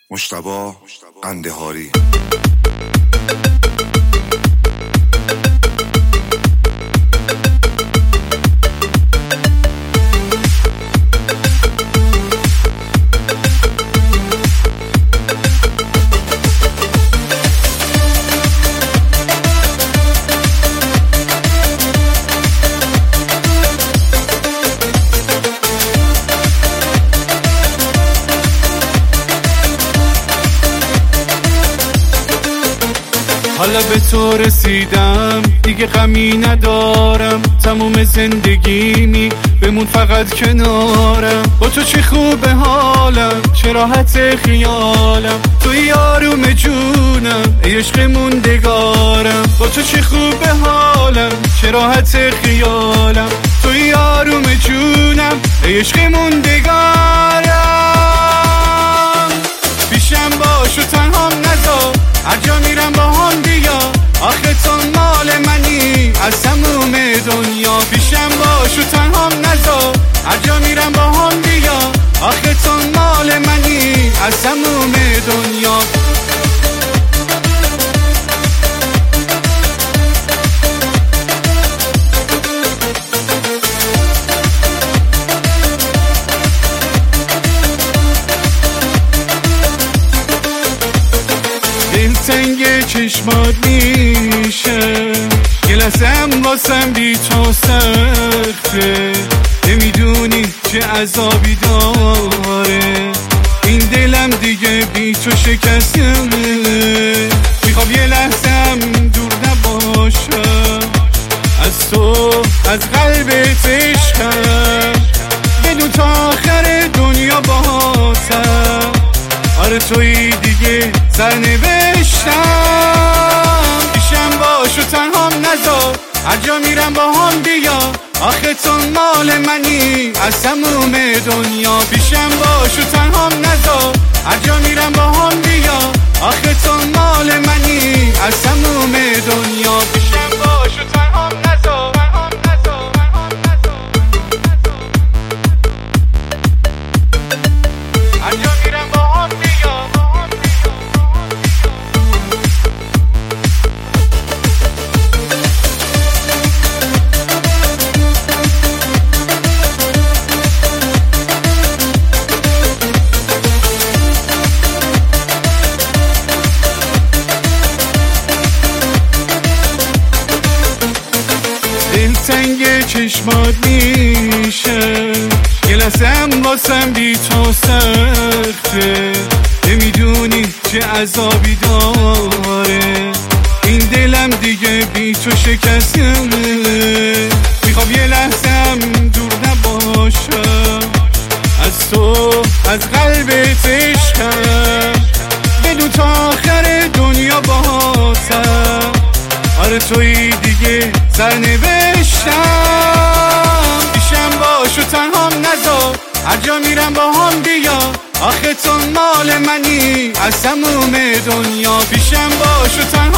مجتبی قندهاری. حالا به تو رسیدم، دیگه غمی ندارم، تموم زندگیمی بمون فقط کنارم. با تو چه خوبه حالم، چه راحت خیالم، توی آروم جونم ای عشق موندگارم. با تو چه خوبه حالم، چه راحت خیالم، توی آروم جونم ای عشق موندگارم. پیشم باش و تنهام نذار، هر جا میرم با هم بیا، آخه تو مال منی از تموم دنیا. پیشم باش و تنهام نذار، هر جا میرم با هم بیا، آخه تو مال منی از تموم دنیا. دلتنگ چشمات میشه، یه لحظه‌ام واسم بی تو سخته، نمیدونی چه عذابی داره این دلم دیگه بی تو شکسته. میخوام یه لحظه‌ام دور نباشم از تو، از قلبت عشقم، بدون تا آخر دنیا باهاتم. آره توی دیگه سرنوشتم. پیشم باش و تنهام نذار، هر جا میرم با هم بیا، آخه تو مال منی از تموم دنیا. پیشم باش و تنهام نذار، هر جا میرم با هم بیا، آخه تو مال منی از تموم دنیا. پیشم باش و تنهام نذار، هر جا میرم با هم بیا. دلتنگ چشمات میشه، یه لحظه‌ام واسم بی تو سخته، نمیدونی چه عذابی داره این دلم دیگه بی تو شکسته. میخوام یه لحظه‌ام دور نباشم از تو، از قلبت عشقم، بدون تا آخر دنیا باهاتم. آره توی دیگه سرنوشتم. پیشم باش و تنهام نذار، هر جا میرم با هم بیا، آخه تو مال منی از تموم دنیا. پیشم باش و تنهام